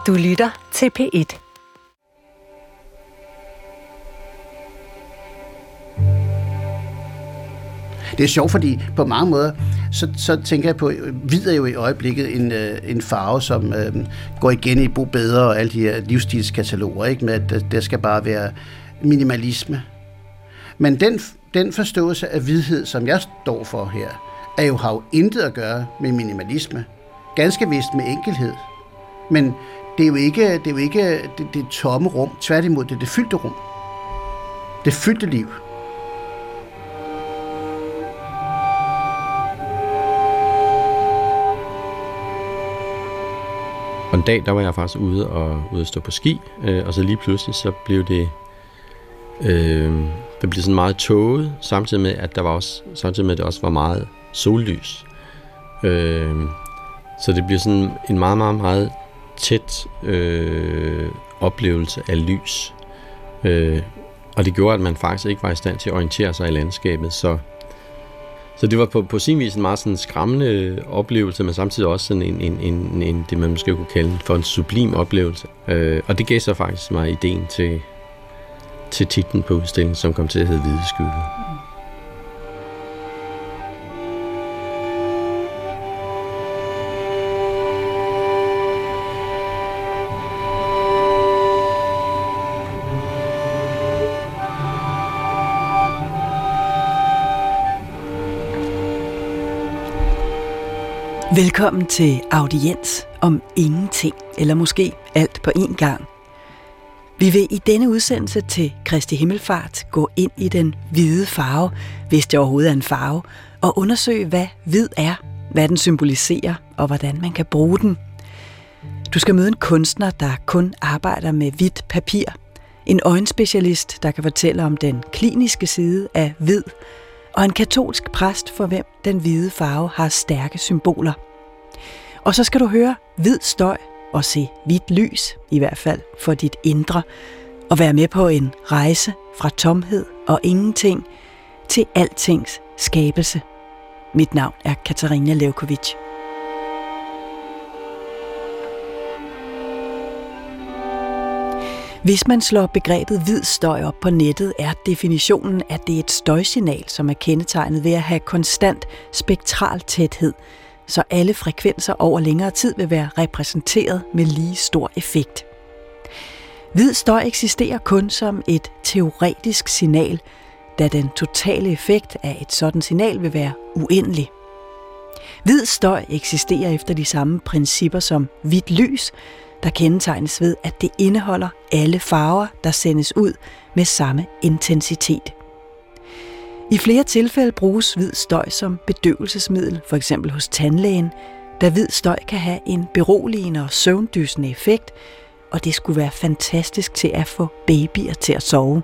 Du lytter til P1. Det er sjovt, fordi på mange måder, så tænker jeg på, hvid er jo i øjeblikket en farve, som går igen i Bo Bedre og alle de her livsstilskataloger, ikke? Med at der skal bare være minimalisme. Men den forståelse af hvidhed, som jeg står for her, har jo intet at gøre med minimalisme. Ganske vist med enkelhed. Men det er jo ikke det tomme rum. Tværtimod, det er det fyldte rum. Det fyldte liv. Og en dag, der var jeg faktisk ude at stå på ski, og så lige pludselig, så blev det blev sådan meget tåget, samtidig med, at det også var meget sollys. Så det bliver sådan en meget, meget, meget tæt oplevelse af lys. Og det gjorde, at man faktisk ikke var i stand til at orientere sig i landskabet. Så det var på sin vis en meget sådan skræmmende oplevelse, men samtidig også sådan en det man måske kunne kalde for en sublim oplevelse. Og det gav så faktisk mig ideen til titlen på udstillingen, som kom til at hedde Hvide Skygger. Velkommen til audiens om ingenting, eller måske alt på én gang. Vi vil i denne udsendelse til Kristi Himmelfart gå ind i den hvide farve, hvis det overhovedet er en farve, og undersøge, hvad hvid er, hvad den symboliserer, og hvordan man kan bruge den. Du skal møde en kunstner, der kun arbejder med hvidt papir, en øjenspecialist, der kan fortælle om den kliniske side af hvid, og en katolsk præst, for hvem den hvide farve har stærke symboler. Og så skal du høre hvid støj og se hvidt lys, i hvert fald for dit indre, og være med på en rejse fra tomhed og ingenting til altings skabelse. Mit navn er Katarina Levkovich. Hvis man slår begrebet hvid støj op på nettet, er definitionen, at det er et støjsignal, som er kendetegnet ved at have konstant spektral tæthed, så alle frekvenser over længere tid vil være repræsenteret med lige stor effekt. Hvid støj eksisterer kun som et teoretisk signal, da den totale effekt af et sådan signal vil være uendelig. Hvid støj eksisterer efter de samme principper som hvidt lys, der kendetegnes ved, at det indeholder alle farver, der sendes ud med samme intensitet. I flere tilfælde bruges hvid støj som bedøvelsesmiddel, f.eks. hos tandlægen, da hvid støj kan have en beroligende og søvndysende effekt, og det skulle være fantastisk til at få babyer til at sove.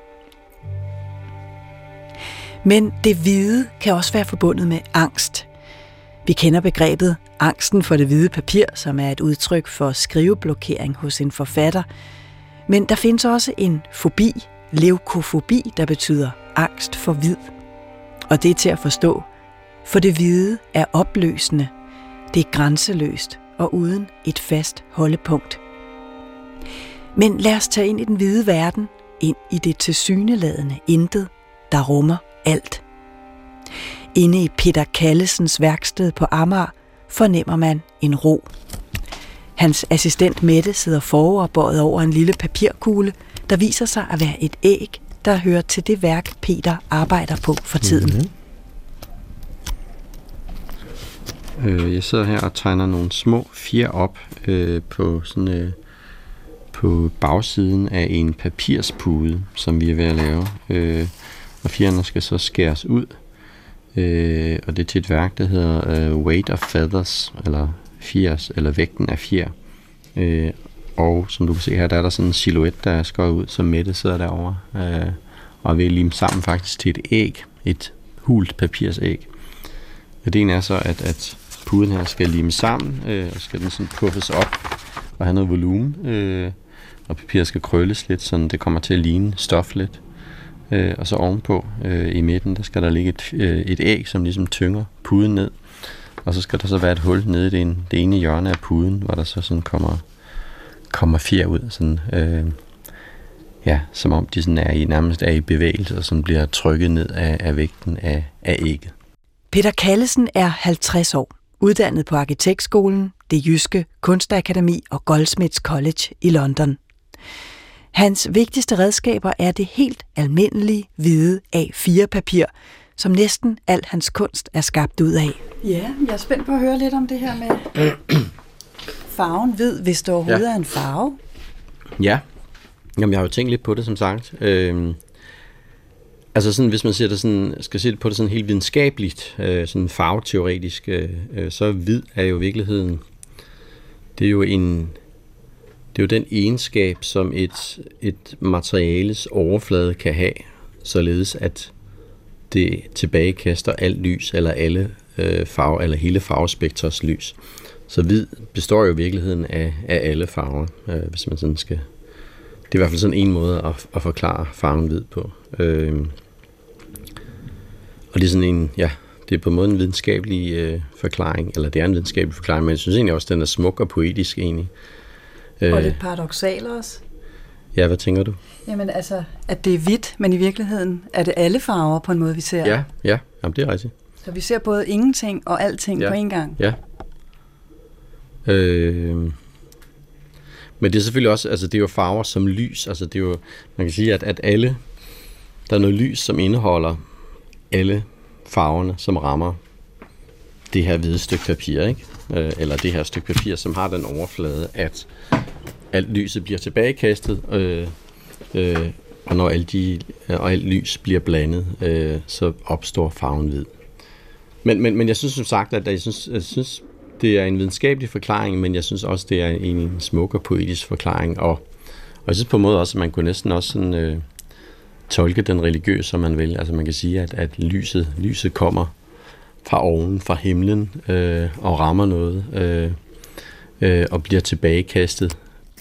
Men det hvide kan også være forbundet med angst. Vi kender begrebet angsten for det hvide papir, som er et udtryk for skriveblokering hos en forfatter. Men der findes også en fobi, leukofobi, der betyder angst for hvid. Og det er til at forstå, for det hvide er opløsende, det er grænseløst og uden et fast holdepunkt. Men lad os tage ind i den hvide verden, ind i det tilsyneladende intet, der rummer alt. Inde i Peter Callesens værksted på Amager fornemmer man en ro. Hans assistent Mette sidder foroverbøjet over en lille papirkugle, der viser sig at være et æg, der hører til det værk, Peter arbejder på for tiden. Jeg sidder her og tegner nogle små fjer op på bagsiden af en papirspude, som vi er ved at lave. Og fjerne skal så skæres ud. Og det er til et værk, der hedder Weight of Feathers, eller fjers, eller vægten af fjer. Og som du kan se her, der er der sådan en silhuet, der er skåret ud, som Mette sidder derovre, og er ved at lime sammen faktisk til et æg, et hult papirsæg. Ideen er så, at puden her skal limes sammen, og skal den sådan puffes op og have noget volumen, og papiret skal krølles lidt, så det kommer til at ligne stof lidt. Og så ovenpå i midten, der skal der ligge et æg, som ligesom tynger puden ned. Og så skal der så være et hul nede i det ene hjørne af puden, hvor der så sådan kommer fjer ud, sådan, som om de sådan nærmest er i bevægelse, og som bliver trykket ned af vægten af ægget. Peter Callesen er 50 år, uddannet på Arkitektskolen, Det Jyske Kunstakademi og Goldsmiths College i London. Hans vigtigste redskaber er det helt almindelige hvide A4-papir, som næsten al hans kunst er skabt ud af. Ja, jeg er spændt på at høre lidt om det her med farven hvid, hvis det overhovedet er en farve. Ja, jamen jeg har jo tænkt lidt på det, som sagt. Altså sådan, hvis man ser det sådan, skal se det på det sådan helt videnskabeligt, sådan farveteoretisk, så hvid er jo i virkeligheden, det er jo den egenskab, som et materiales overflade kan have, således at det tilbagekaster alt lys, eller alle farver, eller hele farvespektrets lys. Så hvid består jo i virkeligheden af alle farver, hvis man sådan skal. Det er i hvert fald sådan en måde at forklare farven hvid på. Og det er sådan en, det er på en måde en videnskabelig forklaring, eller det er en videnskabelig forklaring, men jeg synes egentlig også, at den er smuk og poetisk egentlig. Og lidt paradoksal også. Ja, hvad tænker du? Jamen altså, at det er hvidt, men i virkeligheden er det alle farver på en måde, vi ser. Ja, jamen, det er rigtigt. Så vi ser både ingenting og alting på en gang. Ja. Men det er selvfølgelig også, altså det er jo farver som lys, altså det er jo, man kan sige, at alle, der er noget lys, som indeholder alle farverne, som rammer det her hvide stykke papir, ikke? Eller det her stykke papir, som har den overflade, at alt lyset bliver tilbagekastet, og når alt lys bliver blandet, så opstår farven hvid. Men jeg synes som sagt, at jeg synes det er en videnskabelig forklaring, men jeg synes også, det er en smuk og poetisk forklaring, og jeg synes på en måde også, at man kunne næsten også sådan, tolke den religiøst, som man vil. Altså man kan sige, at lyset kommer fra oven, fra himlen, og rammer noget, og bliver tilbagekastet.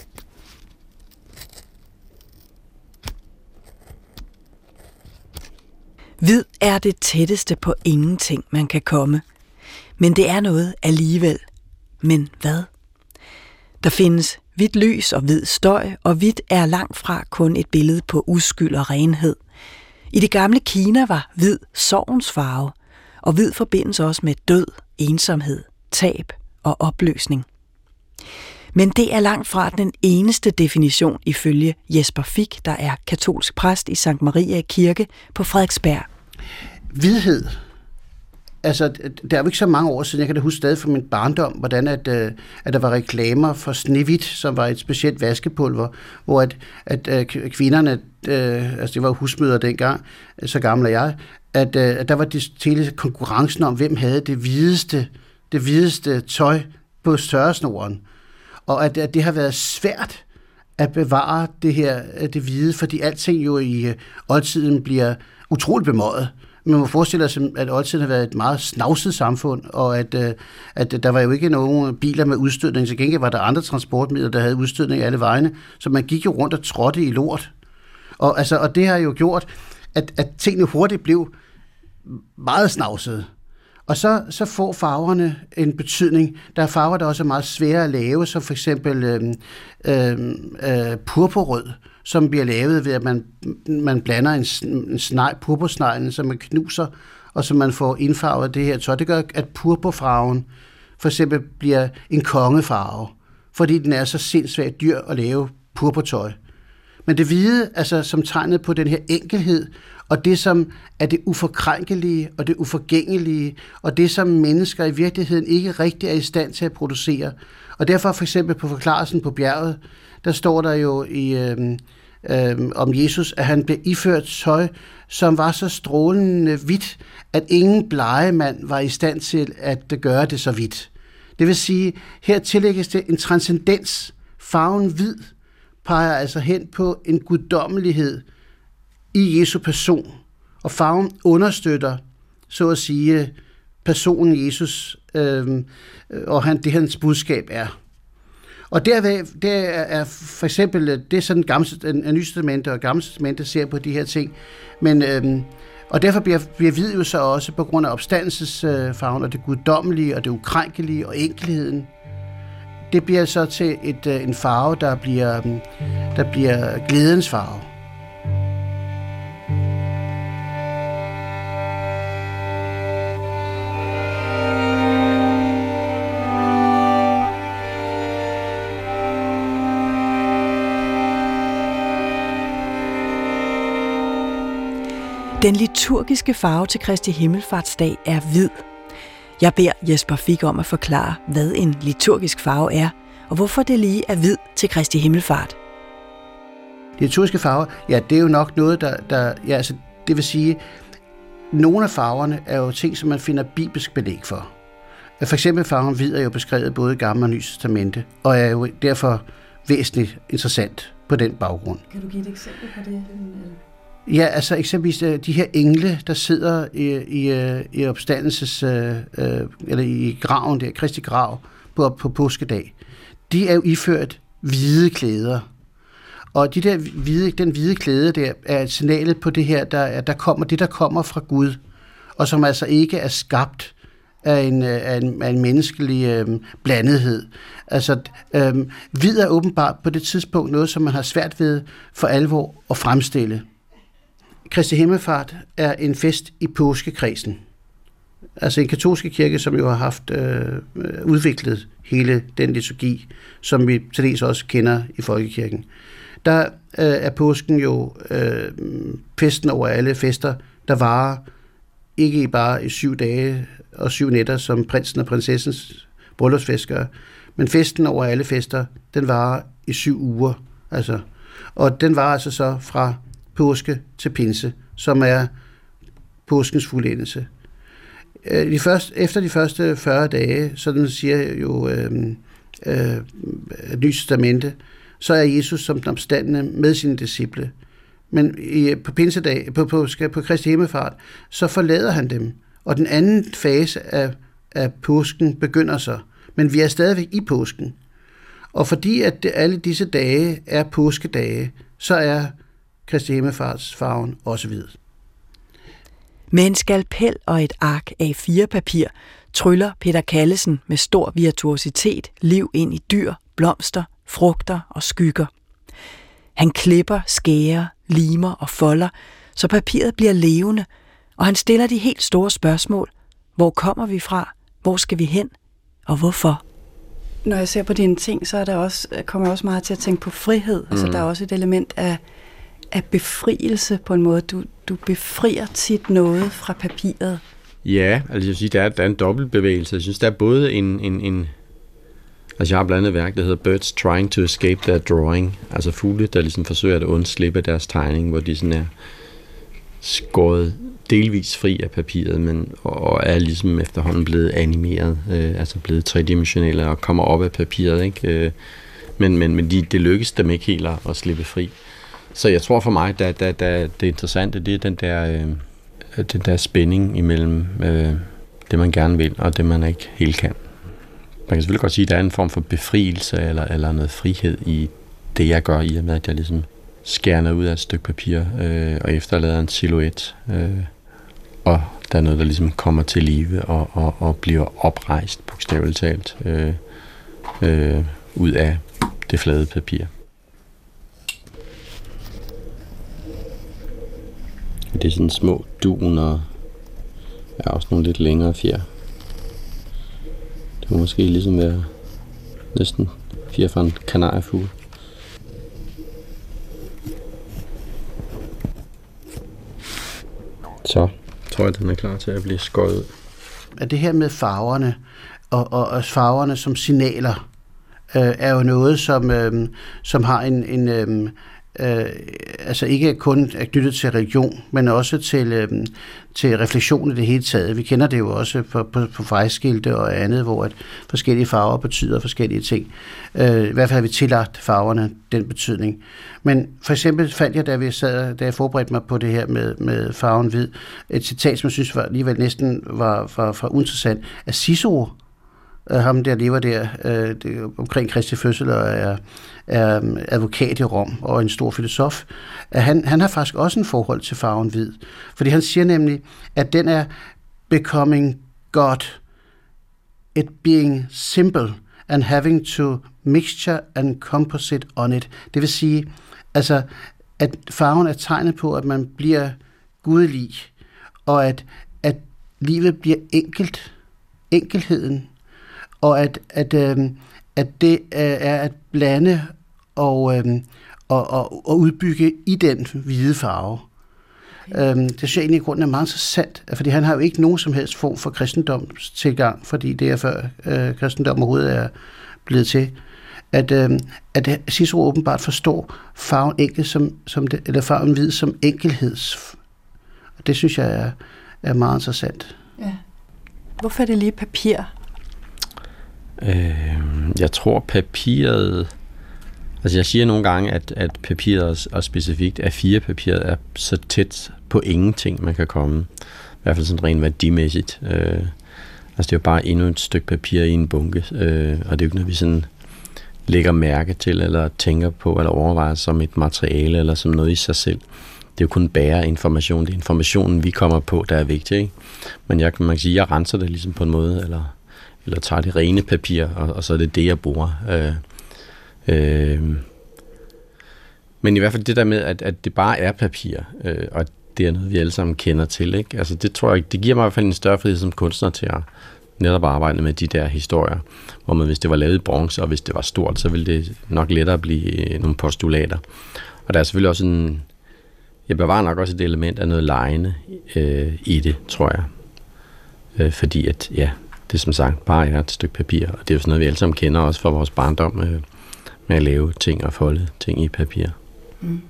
Hvid er det tætteste på ingenting, man kan komme. Men det er noget alligevel. Men hvad? Der findes hvidt lys og hvid støj, og hvidt er langt fra kun et billede på uskyld og renhed. I det gamle Kina var hvid sorgens farve, og hvid forbindes også med død, ensomhed, tab og opløsning. Men det er langt fra den eneste definition ifølge Jesper Fich, der er katolsk præst i Sankt Maria Kirke på Frederiksberg. Hvidhed. Altså, det er jo ikke så mange år siden, jeg kan da huske stadig fra min barndom, hvordan at der var reklamer for Snehvit, som var et specielt vaskepulver, hvor at kvinderne, altså det var husmødre dengang, så gammel er jeg, at der var hele konkurrencen om, hvem havde det hvideste tøj på størresnoren. Og at det har været svært at bevare det hvide, fordi alting jo i oldtiden bliver utroligt bemøjet. Man må forestille sig, at oldtiden har været et meget snavset samfund, og at der var jo ikke nogen biler med udstødning. Til gengæld var der andre transportmidler, der havde udstødning alle vejene, så man gik jo rundt og trådte i lort. Og det har jo gjort, at tingene hurtigt blev meget snavsede. Og så får farverne en betydning. Der er farver, der også er meget svære at lave, som for eksempel purpurrød, som bliver lavet ved, at man blander en purpursneglen, som man knuser, og så man får indfarvet det her tøj. Det gør, at purpurfarven for eksempel bliver en kongefarve, fordi den er så sindssygt dyr at lave purpurtøj. Men det hvide, altså som tegnet på den her enkelhed, og det som er det uforkrænkelige og det uforgængelige, og det som mennesker i virkeligheden ikke rigtig er i stand til at producere. Og derfor for eksempel på forklarelsen på bjerget, der står der jo om Jesus, at han blev iført tøj, som var så strålende hvidt, at ingen blegemand var i stand til at gøre det så hvidt. Det vil sige, her tillægges det en transcendens. Farven hvid peger altså hen på en guddommelighed i Jesu person, og farven understøtter, så at sige, personen Jesus, og det hans budskab er. Og det er for eksempel, det er sådan en Nye Testamente og Gamle Testamente ser på de her ting, men og derfor bliver hvid jo så også på grund af opstandelsesfarven og det guddommelige og det ukrænkelige og enkelheden. det bliver så til en farve, der bliver glædens farve. Den liturgiske farve til Kristi Himmelfartsdag er hvid. Jeg beder Jesper Fich om at forklare, hvad en liturgisk farve er, og hvorfor det lige er hvid til Kristi Himmelfart. De liturgiske farver, ja, det er jo nok noget, det vil sige, nogle af farverne er jo ting, som man finder bibelsk belæg for. For eksempel farven hvid er jo beskrevet både i Gamle og Nye Testamente, og er jo derfor væsentligt interessant på den baggrund. Kan du give et eksempel på det? Ja, altså eksempelvis de her engle, der sidder i opstandelses, eller i graven, der Kristi grav på påskedag, de er jo iført hvide klæder. Og den hvide klæde der er et signalet på det her, der kommer fra Gud, og som altså ikke er skabt af en menneskelig blandethed. Altså, hvid er åbenbart på det tidspunkt noget, som man har svært ved for alvor at fremstille. Kristi Himmelfart er en fest i påskekredsen. Altså en katolske kirke, som jo har haft udviklet hele den liturgi, som vi til dels også kender i folkekirken. Der er påsken jo festen over alle fester, der varer ikke bare i 7 dage og 7 nætter, som prinsen og prinsessens bryllupsfest gør, men festen over alle fester, den varer i 7 uger. Altså, og den varer altså så fra påske til pinse, som er påskens fuldendelse. Efter de første 40 dage, sådan siger jo Nye Testamente, så er Jesus som den opstandne med sine disciple. Men på pinsedag, på Kristi Himmelfart, så forlader han dem. Og den anden fase af påsken begynder så. Men vi er stadigvæk i påsken. Og fordi at alle disse dage er påskedage, så er Kristi Himmelfartsfarven også hvid. Med en skalpel og et ark A4-papir tryller Peter Callesen med stor virtuositet liv ind i dyr, blomster, frugter og skygger. Han klipper, skærer, limer og folder, så papiret bliver levende, og han stiller de helt store spørgsmål. Hvor kommer vi fra? Hvor skal vi hen? Og hvorfor? Når jeg ser på dine ting, så er kommer jeg også meget til at tænke på frihed. Altså, der er også et element af befrielse på en måde. Du befrier tit noget fra papiret. Ja, altså jeg vil sige, der er en dobbeltbevægelse. Jeg synes, der er både en altså jeg har blandt andet værk, der hedder Birds Trying to Escape Their Drawing. Altså fugle, der ligesom forsøger at undslippe deres tegning, hvor de sådan er skåret delvis fri af papiret, og er ligesom efterhånden blevet animeret, altså blevet tredimensionelle og kommer op af papiret, ikke? Men det lykkes dem ikke helt at slippe fri. Så jeg tror for mig, det interessante, det er den der spænding imellem det, man gerne vil, og det, man ikke helt kan. Man kan selvfølgelig godt sige, at der er en form for befrielse eller noget frihed i det, jeg gør, i og med, at jeg ligesom skærner ud af et stykke papir og efterlader en silhuet. Og der er noget, der ligesom kommer til live og bliver oprejst, bogstaveligt talt, ud af det flade papir. Det er sådan små dun og er også nogle lidt længere fjer. Det må måske ligesom være næsten fjer fra en kanariefugl. Så tror jeg, den er klar til at blive skåret ud. At det her med farverne og farverne som signaler er jo noget, som har altså ikke kun er knyttet til religion, men også til refleksion i det hele taget. Vi kender det jo også på vejskilte og andet, hvor at forskellige farver betyder forskellige ting. I hvert fald har vi tillagt farverne den betydning. Men for eksempel fandt jeg, da jeg forberedte mig på det her med farven hvid, et citat, som jeg synes alligevel næsten var uinteressant, af Cicero, ham der lever der omkring Kristi fødsel og er advokat i Rom og en stor filosof. Han har faktisk også en forhold til farven hvid. Fordi han siger nemlig, at den er becoming God, it being simple. and having to mixture and composite on it. Det vil sige, altså, at farven er tegnet på, at man bliver gudelig, og at livet bliver enkelheden, og at det er at blande og udbygge i den hvide farve. Det synes jeg egentlig i grunden er meget interessant, fordi han har jo ikke nogen som helst form for kristendomstilgang, fordi det er før kristendom overhovedet er blevet til, at Cicero åbenbart forstår farven enkelt eller farven hvid som enkelheds. Og det synes jeg er meget interessant. Ja. Hvorfor er det lige papir? Jeg tror papiret... Altså jeg siger nogle gange, at papiret, og specifikt A4-papiret, er så tæt på ingenting, man kan komme. I hvert fald sådan rent værdimæssigt. Altså det er jo bare endnu et stykke papir i en bunke, og det er jo ikke noget, vi sådan lægger mærke til, eller tænker på, eller overvejer som et materiale, eller som noget i sig selv. Det er jo kun bære information. Det er informationen, vi kommer på, der er vigtig, ikke? Men man kan sige, at jeg renser det ligesom på en måde, eller tager det rene papir, og så er det, jeg bruger. Men i hvert fald det der med, at det bare er papir, og det er noget, vi alle sammen kender til, ikke? Altså det tror jeg, det giver mig i hvert fald en større frihed som kunstner til at netop arbejde med de der historier, hvor man, hvis det var lavet i bronze, og hvis det var stort, så ville det nok lettere blive nogle postulater. Og der er selvfølgelig også jeg bevarer nok også et element af noget legende i det, tror jeg. Fordi at, ja, det som sagt bare er et stykke papir, og det er jo sådan noget, vi alle sammen kender også fra vores barndom, med at lave ting og folde ting i papir. Mm.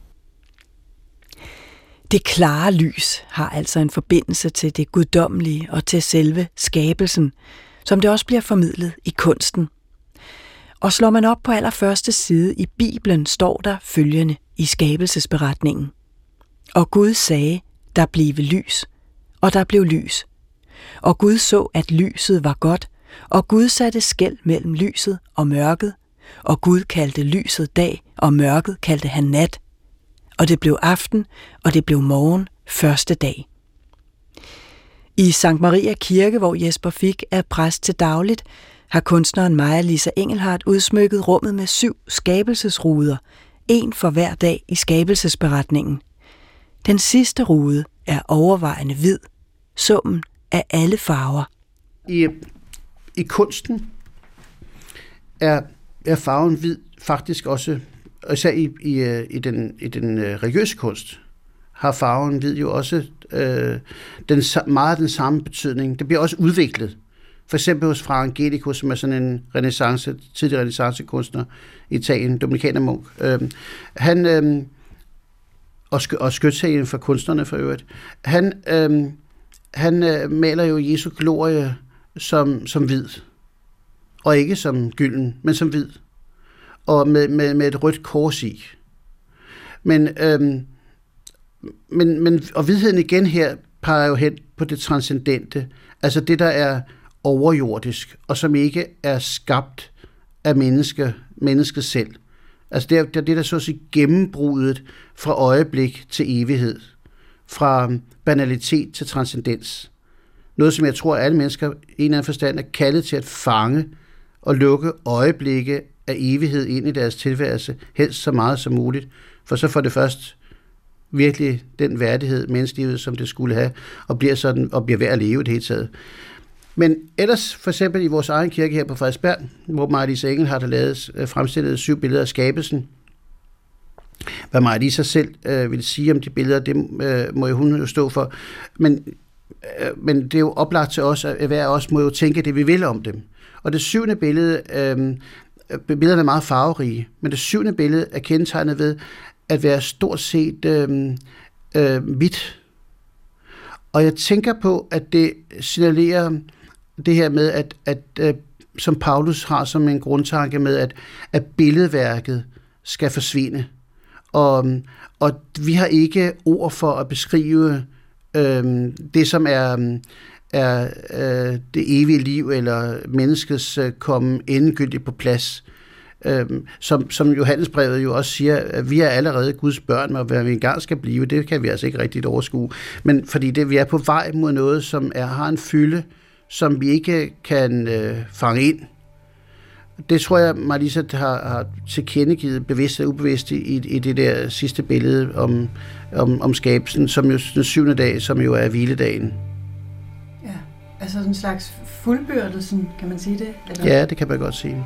Det klare lys har altså en forbindelse til det guddommelige og til selve skabelsen, som det også bliver formidlet i kunsten. Og slår man op på allerførste side i Bibelen, står der følgende i skabelsesberetningen. Og Gud sagde, der blive lys, og der blev lys. Og Gud så, at lyset var godt, og Gud satte skel mellem lyset og mørket, og Gud kaldte lyset dag, og mørket kaldte han nat. Og det blev aften, og det blev morgen, første dag. I Sankt Maria Kirke, hvor Jesper Fich er præst til dagligt, har kunstneren Maja-Lisa Engelhardt udsmykket rummet med 7 skabelsesruder, en for hver dag i skabelsesberetningen. Den sidste rude er overvejende hvid, summen af alle farver. I kunsten er farven hvid faktisk også, især i den religiøse kunst, har farven hvid jo også meget den samme betydning. Det bliver også udviklet. For eksempel hos Fra Angelico, som er sådan en tidlig renæssancekunstner i Italien, dominikanermunk. Han og Skytsagen for kunstnerne for øvrigt. Han maler jo Jesu glorie som hvid. Og ikke som gylden, men som hvid. Og med et rødt kors i. Men hvidheden igen her peger jo hen på det transcendente. Altså det, der er overjordisk, og som ikke er skabt af mennesket selv. Altså det er det, der så at sige gennembruddet fra øjeblik til evighed. Fra banalitet til transcendens. Noget, som jeg tror, alle mennesker i en eller anden forstand er kaldet til at fange og lukke øjeblikke af evighed ind i deres tilværelse, helst så meget som muligt, for så får det først virkelig den værdighed, menneskelivet, som det skulle have, og bliver værd at leve i det hele taget. Men ellers, for eksempel i vores egen kirke her på Frederiksberg, hvor Maja-Lisa Engelhardt har fremstillet 7 billeder af skabelsen. Hvad Maja-Lisa selv vil sige om de billeder, det må jo hun jo stå for. Men det er jo oplagt til os, at hver af os må jo tænke det, vi vil om dem. Og det 7. billede, billederne er meget farverige, men det 7. billede er kendetegnet ved at være stort set hvidt. Og jeg tænker på, at det signalerer det her med, at som Paulus har som en grundtanke med, at billedværket skal forsvinde. Og vi har ikke ord for at beskrive det, som er det evige liv, eller menneskets komme endegyldigt på plads. Som Johannesbrevet jo også siger, at vi er allerede Guds børn, og hvad vi engang skal blive, det kan vi altså ikke rigtigt overskue. Men fordi vi er på vej mod noget, som har en fylde, som vi ikke kan fange ind. Det tror jeg, Marisa har tilkendegivet bevidst og ubevidst i det der sidste billede om skabelsen, som jo den 7. dag, som jo er hviledagen. Ja, altså en slags fuldbyrdelsen, kan man sige det? Eller? Ja, det kan man godt sige.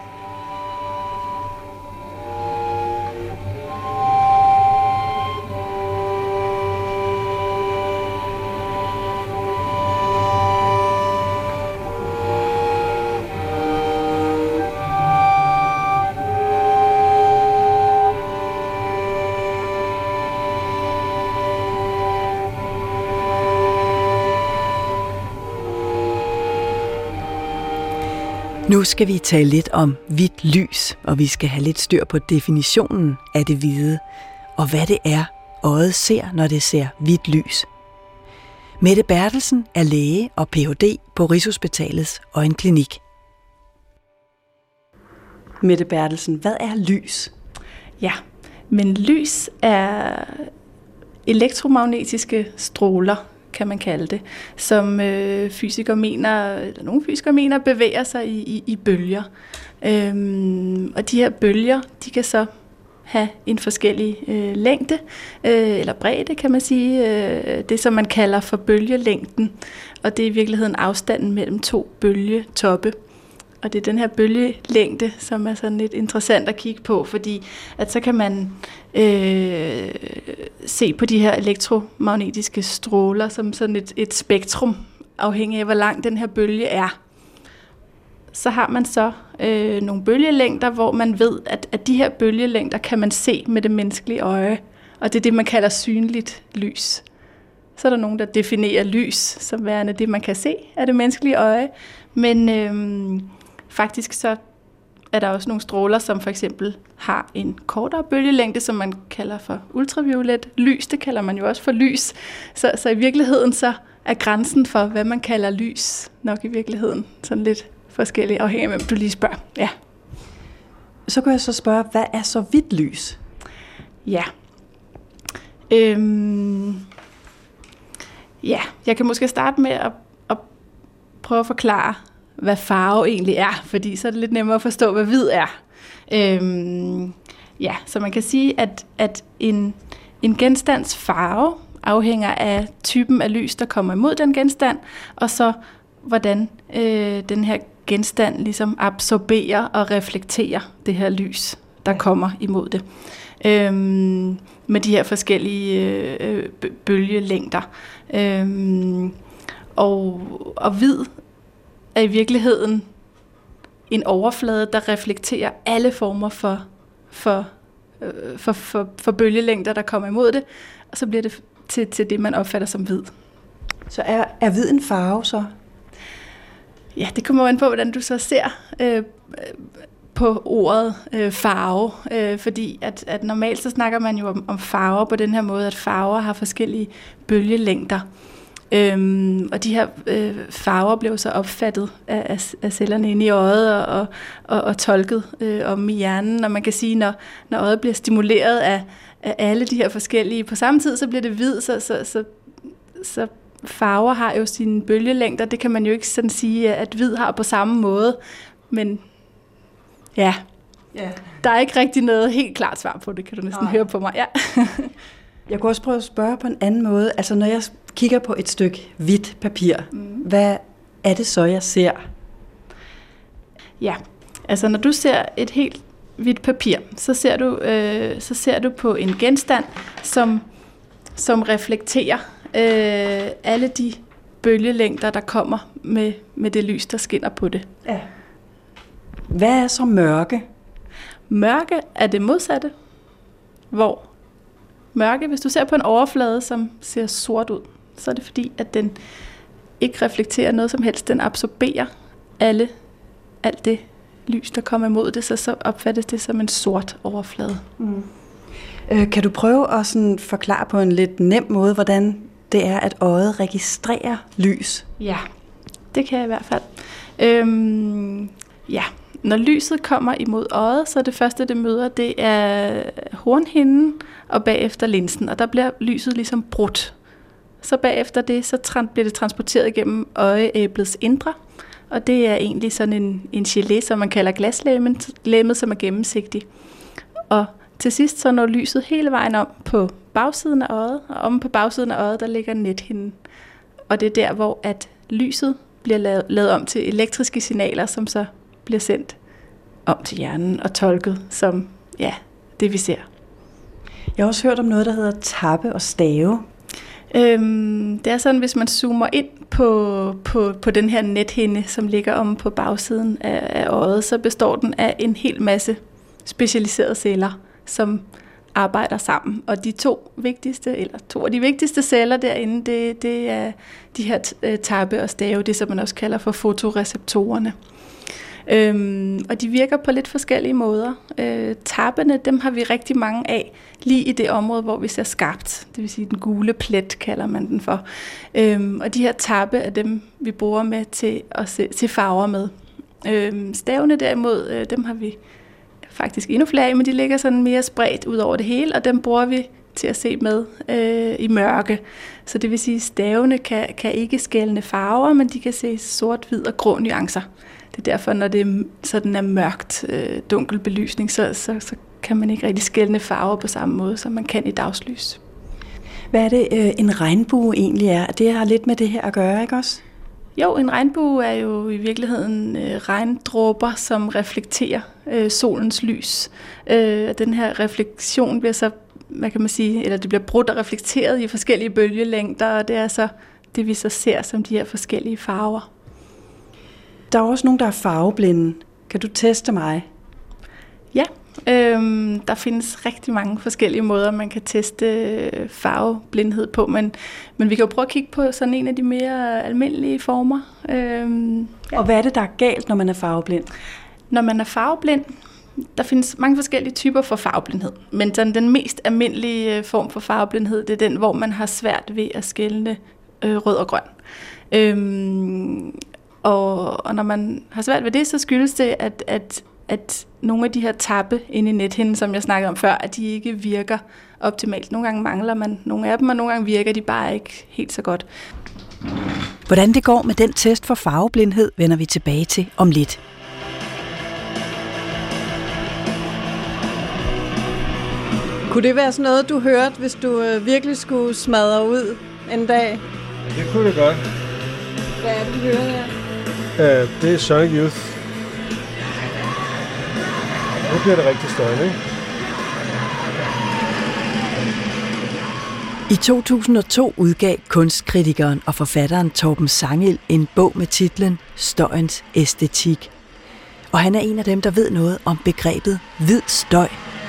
Nu skal vi tale lidt om hvidt lys, og vi skal have lidt styr på definitionen af det hvide, og hvad det er, øjet ser, når det ser hvidt lys. Mette Bertelsen er læge og Ph.D. på Rigshospitalets Øjenklinik. Mette Bertelsen, hvad er lys? Ja, men lys er elektromagnetiske stråler, kan man kalde det, som nogle fysikere mener bevæger sig i bølger. Og de her bølger, de kan så have en forskellig længde, eller bredde, kan man sige. Det, som man kalder for bølgelængden, og det er i virkeligheden afstanden mellem 2 bølgetoppe. Og det er den her bølgelængde, som er sådan lidt interessant at kigge på, fordi at så kan man se på de her elektromagnetiske stråler som sådan et spektrum, afhængig af hvor lang den her bølge er. Så har man så nogle bølgelængder, hvor man ved, at de her bølgelængder kan man se med det menneskelige øje, og det er det, man kalder synligt lys. Så er der nogen, der definerer lys som værende det, man kan se af det menneskelige øje, men faktisk så er der også nogle stråler, som for eksempel har en kortere bølgelængde, som man kalder for ultraviolet lys. Det kalder man jo også for lys. Så i virkeligheden så er grænsen for, hvad man kalder lys, nok i virkeligheden sådan lidt forskellig, afhængig af hvem du lige spørger. Ja. Så kan jeg så spørge, hvad er så hvidt lys? Ja. Ja, jeg kan måske starte med at prøve at forklare, hvad farve egentlig er, fordi så er det lidt nemmere at forstå, hvad hvid er. Ja, så man kan sige, at en genstands farve afhænger af typen af lys, der kommer imod den genstand, og så hvordan den her genstand ligesom absorberer og reflekterer det her lys, der kommer imod det. Med de her forskellige bølgelængder. Og hvid er i virkeligheden en overflade, der reflekterer alle former for bølgelængder, der kommer imod det, og så bliver det til det, man opfatter som hvid. Så er hvid en farve så? Ja, det kommer an på, hvordan du så ser på ordet farve, fordi at normalt så snakker man jo om farver på den her måde, at farver har forskellige bølgelængder. Og de her farver blev så opfattet af cellerne inde i øjet og tolket om i hjernen, og man kan sige, når øjet bliver stimuleret af alle de her forskellige på samme tid, så bliver det hvid, så farver har jo sine bølgelængder. Det kan man jo ikke sådan sige, at hvid har på samme måde, men ja, der er ikke rigtig noget helt klart svar på det, kan du næsten høre på mig. Ja. Jeg kunne også prøve at spørge på en anden måde. Altså når jeg kigger på et stykke hvidt papir, hvad er det så, jeg ser? Ja, altså når du ser et helt hvidt papir, så ser du på en genstand, som reflekterer alle de bølgelængder, der kommer med det lys, der skinner på det. Ja. Hvad er så mørke? Mørke er det modsatte. Hvor mørke, hvis du ser på en overflade, som ser sort ud, så er det fordi, at den ikke reflekterer noget som helst. Den absorberer alt det lys, der kommer imod det, så opfattes det som en sort overflade. Kan du prøve at sådan forklare på en lidt nem måde, hvordan det er, at øjet registrerer lys? Ja, det kan jeg i hvert fald. Ja, når lyset kommer imod øjet, så det første, det møder, det er hornhinden og bagefter linsen, og der bliver lyset ligesom brudt. Så bagefter det, så bliver det transporteret igennem øjeæblets indre, og det er egentlig sådan en gelé, som man kalder glaslegemet, som er gennemsigtig. Og til sidst så når lyset hele vejen om på bagsiden af øjet, og om på bagsiden af øjet, der ligger nethinden. Og det er der, hvor at lyset bliver lavet om til elektriske signaler, som så bliver sendt om til hjernen og tolket som det, vi ser. Jeg har også hørt om noget, der hedder tappe og stave. Det er sådan, hvis man zoomer ind på den her nethinde, som ligger om på bagsiden af øjet, så består den af en hel masse specialiserede celler, som arbejder sammen. Og to af de vigtigste celler derinde, det er de her tappe og stave, det som man også kalder for fotoreceptorerne. Og de virker på lidt forskellige måder. Tappene, dem har vi rigtig mange af, lige i det område, hvor vi ser skarpt. Det vil sige, den gule plet kalder man den for. Og de her tappe er dem, vi bruger med til at se farver med. Stavene derimod, dem har vi faktisk endnu flere af, men de ligger sådan mere spredt ud over det hele, og dem bruger vi til at se med i mørke. Så det vil sige, at stavene kan ikke skelne farver, men de kan se sort, hvid og grå nuancer. Det er derfor, når det sådan er mørkt, dunkel belysning, så kan man ikke rigtig skelne farver på samme måde, som man kan i dagslys. Hvad er det, en regnbue egentlig er? Det har lidt med det her at gøre, ikke også? Jo, en regnbue er jo i virkeligheden regndråber, som reflekterer solens lys. Den her refleksion bliver så, hvad kan man sige, eller det bliver brudt og reflekteret i forskellige bølgelængder, og det er så det, vi så ser som de her forskellige farver. Der er også nogen, der er farveblinde. Kan du teste mig? Ja, der findes rigtig mange forskellige måder, man kan teste farveblindhed på, men vi kan jo prøve at kigge på sådan en af de mere almindelige former. Og hvad er det, der er galt, når man er farveblind? Når man er farveblind, der findes mange forskellige typer for farveblindhed, men sådan den mest almindelige form for farveblindhed, det er den, hvor man har svært ved at skelne rød og grøn. Og når man har svært ved det, så skyldes det, at nogle af de her tappe inde i nethinden, som jeg snakkede om før, at de ikke virker optimalt. Nogle gange mangler man nogle af dem, og nogle gange virker de bare ikke helt så godt. Hvordan det går med den test for farveblindhed, vender vi tilbage til om lidt. Kunne det være sådan noget, du hørte, hvis du virkelig skulle smadre ud en dag? Det kunne det godt. Hvad er det, du hører her? Det er Sonic Youth. Nu bliver det rigtig støjende, ikke? I 2002 udgav kunstkritikeren og forfatteren Torben Sangild en bog med titlen Støjens æstetik. Og han er en af dem, der ved noget om begrebet hvid støj.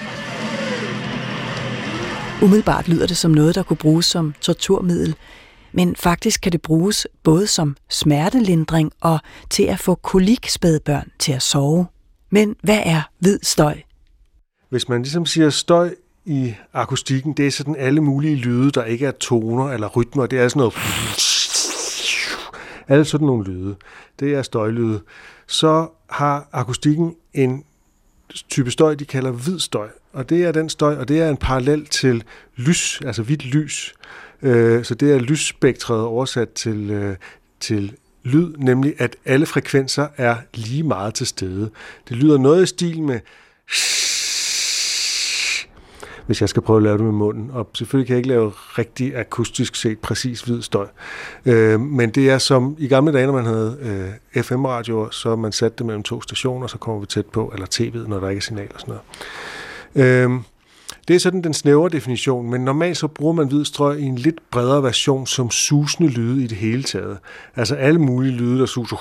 Umiddelbart lyder det som noget, der kunne bruges som torturmiddel, men faktisk kan det bruges både som smertelindring og til at få kolikspædbørn til at sove. Men hvad er hvid støj? Hvis man ligesom siger støj i akustikken, det er sådan alle mulige lyde, der ikke er toner eller rytmer. Det er sådan noget... Alle sådan nogle lyde. Det er støjlyde. Så har akustikken en type støj, de kalder hvid støj. Og det er den støj, og det er en parallel til lys, altså hvidt lys. Så det er lysspektret oversat til lyd, nemlig at alle frekvenser er lige meget til stede. Det lyder noget i stil med, hvis jeg skal prøve at lave det med munden. Og selvfølgelig kan jeg ikke lave rigtig akustisk set præcis hvid støj. Men det er som i gamle dage, når man havde FM-radioer, så man satte det mellem 2 stationer, så kommer vi tæt på, eller tv'et, når der ikke er signal og sådan noget. Det er sådan den snævre definition, men normalt så bruger man hvid støj i en lidt bredere version som susende lyde i det hele taget. Altså alle mulige lyde, der suser.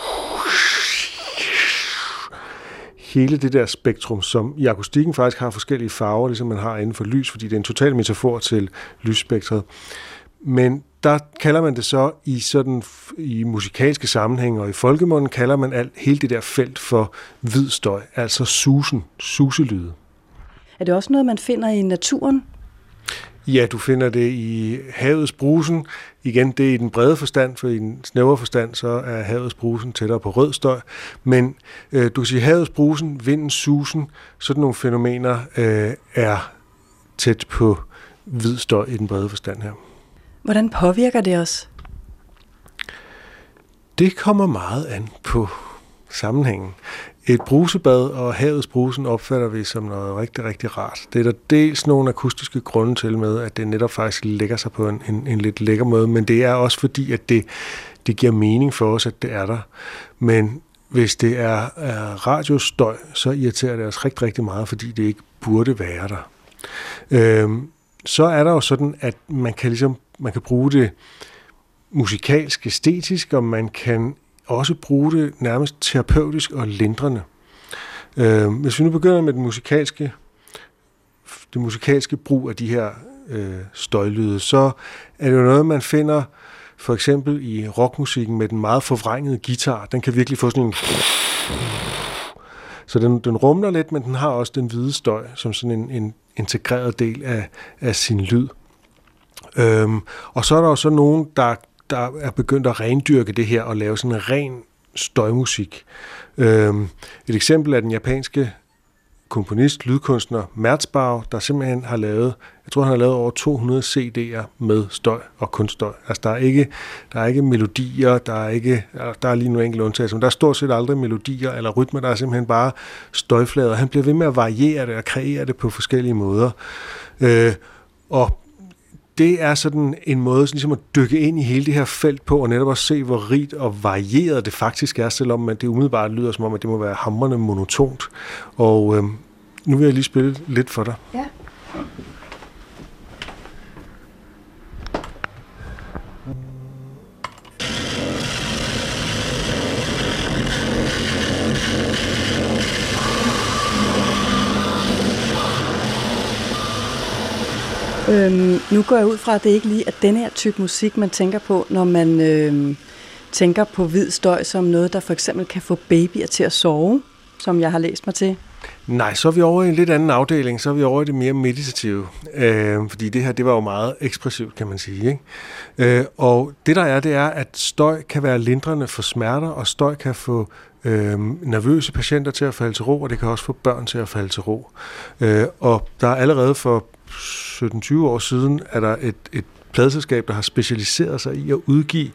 Hele det der spektrum, som i akustikken faktisk har forskellige farver, ligesom man har inden for lys, fordi det er en total metafor til lysspektret. Men der kalder man det så i musikalske sammenhænge, og i folkemunden kalder man hele det der felt for hvid støj, altså suselyde. Er det også noget, man finder i naturen? Ja, du finder det i havets brusen. Igen, det er i den brede forstand, for i den snævre forstand, så er havets brusen tættere på rød støj. Men du kan sige, havets brusen, vindens susen, sådan nogle fænomener er tæt på hvid støj i den brede forstand her. Hvordan påvirker det os? Det kommer meget an på sammenhængen. Et brusebad og havets brusen opfatter vi som noget rigtig, rigtig rart. Det er der dels nogle akustiske grunde til med, at det netop faktisk lægger sig på en lidt lækker måde, men det er også fordi, at det giver mening for os, at det er der. Men hvis det er radiostøj, så irriterer det os rigtig, rigtig meget, fordi det ikke burde være der. Så er der jo sådan, at man kan bruge det musikalsk, æstetisk, og man kan også bruge det nærmest terapeutisk og lindrende. Hvis vi nu begynder med det musikalske brug af de her støjlyde, så er det jo noget, man finder for eksempel i rockmusikken med den meget forvrængede guitar. Den kan virkelig få sådan en... Så den rumler lidt, men den har også den hvide støj som sådan en integreret del af sin lyd. Og så er der jo så nogen, der er begyndt at rendyrke det her og lave sådan en ren støjmusik. Et eksempel er den japanske komponist, lydkunstner Merzbach, der simpelthen har lavet, jeg tror han har lavet over 200 CD'er med støj og kunststøj. Altså der er ikke melodier, der er lige nogle enkelte undtagelser, men der er stort set aldrig melodier eller rytmer, der er simpelthen bare støjflader. Han bliver ved med at variere det og kreere det på forskellige måder. Og det er sådan en måde ligesom at dykke ind i hele det her felt på, og netop at se, hvor rigt og varieret det faktisk er, selvom det umiddelbart lyder som om, at det må være hamrende monotont. Og nu vil jeg lige spille lidt for dig. Ja. Nu går jeg ud fra, at det ikke lige er denne her type musik, man tænker på, når man tænker på hvid støj som noget, der for eksempel kan få babyer til at sove, som jeg har læst mig til. Nej, så er vi over i en lidt anden afdeling, så er vi over i det mere meditative, fordi det her, det var jo meget ekspressivt, kan man sige, ikke? Og det der er, det er, at støj kan være lindrende for smerter, og støj kan få nervøse patienter til at falde til ro, og det kan også få børn til at falde til ro. Og der er allerede for 17-20 år siden, er der et pladeselskab, der har specialiseret sig i at udgive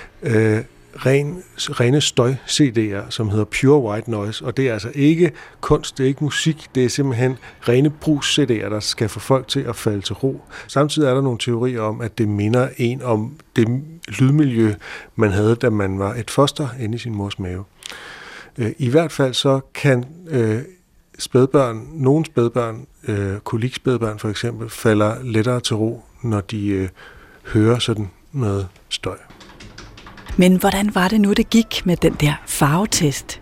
rene støj-CD'er, som hedder Pure White Noise, og det er altså ikke kunst, det er ikke musik, det er simpelthen rene brus-CD'er, der skal få folk til at falde til ro. Samtidig er der nogle teorier om, at det minder en om det lydmiljø, man havde, da man var et foster inde i sin mors mave. I hvert fald så kan nogle spædbørn, kolikspædbørn for eksempel, falder lettere til ro, når de hører sådan noget støj. Men hvordan var det nu, det gik med den der farvetest?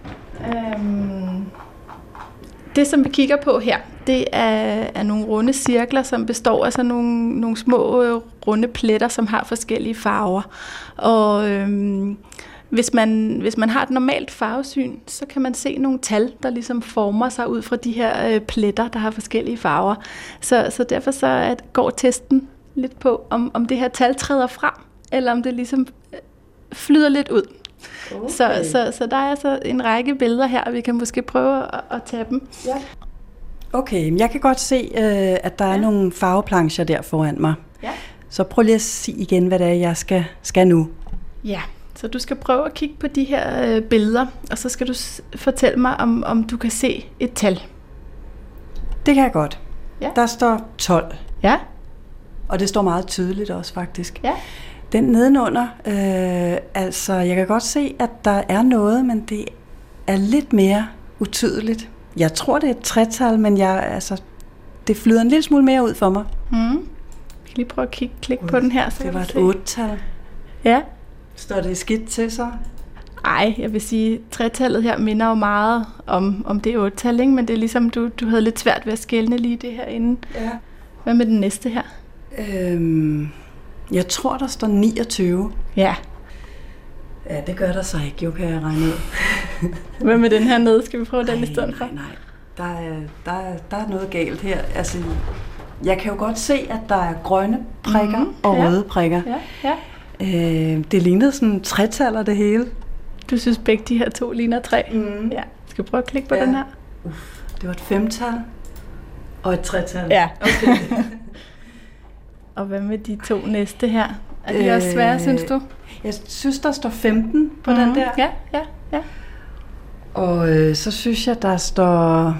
Det, som vi kigger på her, det er nogle runde cirkler, som består af sådan nogle små runde pletter, som har forskellige farver. Og hvis man har et normalt farvesyn, så kan man se nogle tal, der ligesom former sig ud fra de her pletter, der har forskellige farver. Så derfor så går testen lidt på, om det her tal træder frem, eller om det ligesom flyder lidt ud. Okay. Så der er altså en række billeder her, og vi kan måske prøve at tage dem. Ja. Okay, jeg kan godt se, at der er nogle farveplancher der foran mig. Ja. Så prøv lige at sige igen, hvad det er, jeg skal nu. Ja, så du skal prøve at kigge på de her billeder, og så skal du fortælle mig, om du kan se et tal. Det kan jeg godt. Ja. Der står 12. Ja. Og det står meget tydeligt også, faktisk. Ja. Den nedenunder, altså jeg kan godt se, at der er noget, men det er lidt mere utydeligt. Jeg tror, det er et tretal, men det flyder en lille smule mere ud for mig. Jeg kan lige prøve at klikke på den her. Så det var et 8-tal. Ja. Står det skidt til så? Ej, jeg vil sige, tretallet her minder jo meget om det 8-tal, ikke? Men det er ligesom, du havde lidt svært ved at skelne lige det herinde. Ja. Hvad med den næste her? Jeg tror, der står 29. Ja. Ja, det gør der så ikke, jo, kan jeg regne ud. Hvad med den her nede? Skal vi prøve den i stedet for? Nej. Der er noget galt her. Altså, jeg kan jo godt se, at der er grønne prikker og røde prikker. Ja. Det lignede sådan tretaller det hele. Du synes begge de her to ligner 3? Ja. Skal vi prøve at klikke på den her? Det var et 5-tal og et tretal. Ja. Okay. Og hvad med de to næste her? Er de også svære, synes du? Jeg synes, der står 15 på den der. Ja. Og så synes jeg, der står...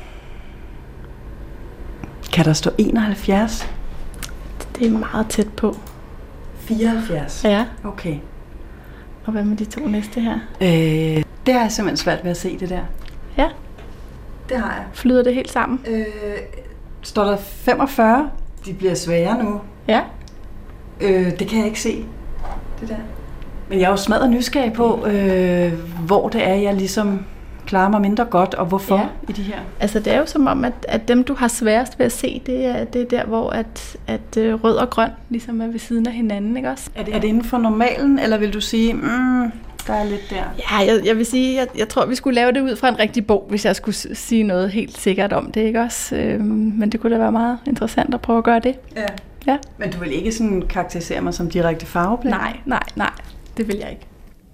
Kan der stå 71? Det er meget tæt på. 74? Ja. Okay. Og hvad med de 2 næste her? Det har jeg simpelthen svært ved at se, det der. Ja. Det har jeg. Flyder det helt sammen? Står der 45? De bliver svære nu. Ja. Det kan jeg ikke se, det der. Men jeg er jo smadret nysgerrig på, hvor det er, jeg ligesom klarer mig mindre godt, og hvorfor i de her. Altså det er jo som om, at dem du har sværest ved at se, det er der, hvor at rød og grøn ligesom er ved siden af hinanden, ikke også? Er det inden for normalen, eller vil du sige, der er lidt der? Ja, jeg vil sige, jeg tror, vi skulle lave det ud fra en rigtig bog, hvis jeg skulle sige noget helt sikkert om det, ikke også? Men det kunne da være meget interessant at prøve at gøre det. Ja. Men du vil ikke sådan karakterisere mig som direkte farveblind? Nej, det vil jeg ikke.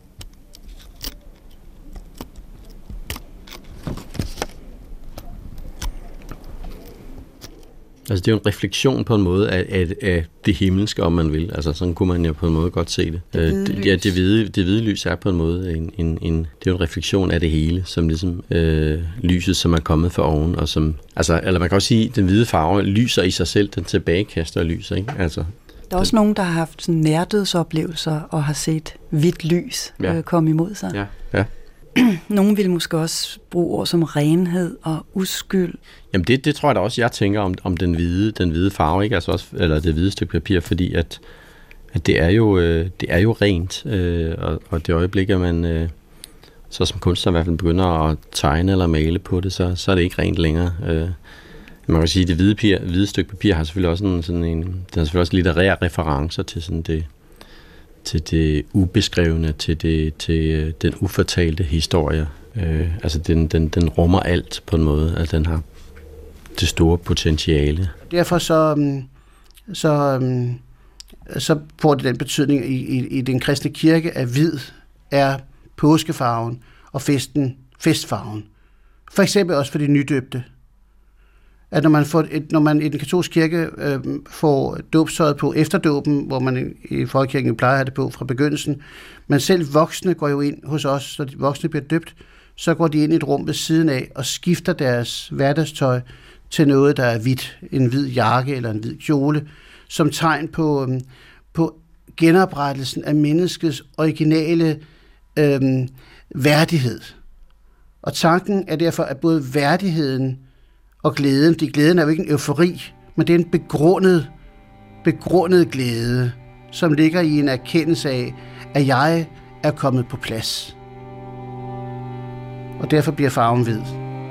Altså det er jo en refleksion på en måde af det himmelske, om man vil. Altså sådan kunne man jo på en måde godt se det. Det hvide lys er på en måde det er jo en refleksion af det hele, som ligesom lyset, som er kommet fra oven, og som eller man kan også sige, den hvide farve lyser i sig selv, den tilbagekaster lyset, ikke? Altså der er også nogen, der har haft sådan nærdødsoplevelser og har set hvidt lys komme imod sig. Ja. Nogen vil måske også bruge ord som renhed og uskyld. Jamen det tror jeg da også, jeg tænker om den hvide farve, ikke? Altså også, eller det hvide stykke papir, fordi at det er jo rent, og det øjeblik, at man så som kunstner i hvert fald begynder at tegne eller male på det, så er det ikke rent længere. Man kan sige, at det hvide stykke papir har selvfølgelig også den har selvfølgelig også litterære referencer til sådan det ubeskrevne, til den ufortalte historie. Altså den rummer alt på en måde, at den har det store potentiale. Derfor så får det den betydning i den kristne kirke, at hvid er påskefarven og festfarven. For eksempel også for de nydøbte. At når man i den katolske kirke får dåbstøjet på efter dåben, hvor man i folkekirken plejer at have det på fra begyndelsen, men selv voksne går jo ind hos os, så de voksne bliver døbt, så går de ind i et rum ved siden af og skifter deres hverdagstøj til noget, der er hvidt, en hvid jakke eller en hvid kjole, som tegn på genoprettelsen af menneskets originale værdighed. Og tanken er derfor, at både værdigheden og glæden, glæden er jo ikke en eufori, men det er en begrundet glæde, som ligger i en erkendelse af, at jeg er kommet på plads. Og derfor bliver farven hvid.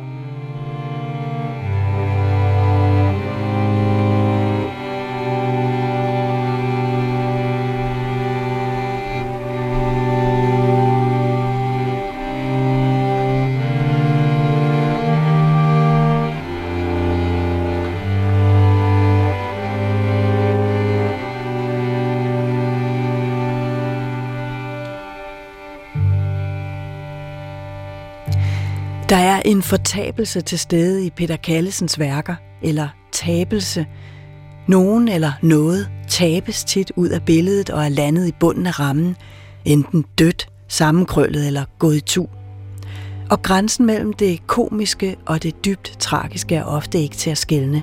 Der er en fortabelse til stede i Peter Callesens værker, eller tabelse. Nogen eller noget tabes tit ud af billedet og er landet i bunden af rammen, enten dødt, sammenkrøllet eller gået itu. Og grænsen mellem det komiske og det dybt tragiske er ofte ikke til at skelne.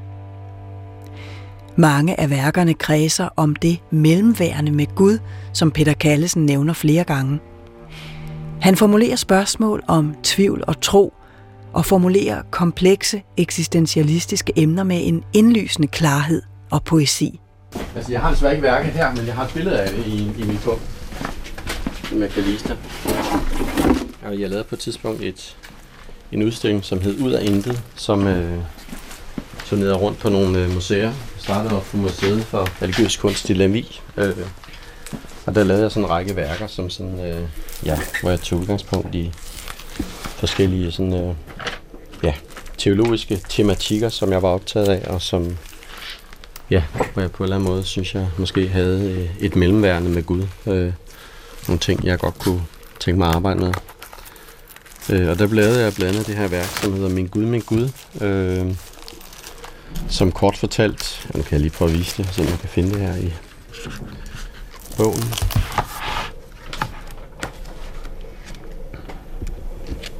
Mange af værkerne kredser om det mellemværende med Gud, som Peter Callesen nævner flere gange. Han formulerer spørgsmål om tvivl og tro, og formulerer komplekse eksistentialistiske emner med en indlysende klarhed og poesi. Altså, jeg har desværre ikke værket her, men jeg har et billede af det i min bog, som jeg kan vise dig. Jeg lavede på et tidspunkt en udstilling, som hed Ud af Intet, som turnerede rundt på nogle museer. Jeg startede op på Museet for Religiøs Kunst i Lemvig. Og der lavede jeg sådan en række værker, som sådan, hvor jeg tog udgangspunkt i forskellige sådan, teologiske tematikker, som jeg var optaget af, og som, hvor jeg på en eller anden måde, synes jeg, måske havde et mellemværende med Gud. Nogle ting, jeg godt kunne tænke mig at arbejde med. Og der lavede jeg blandt andet det her værk, som hedder Min Gud, som kort fortalt, nu kan jeg lige prøve at vise det, så man kan finde det her i bogen.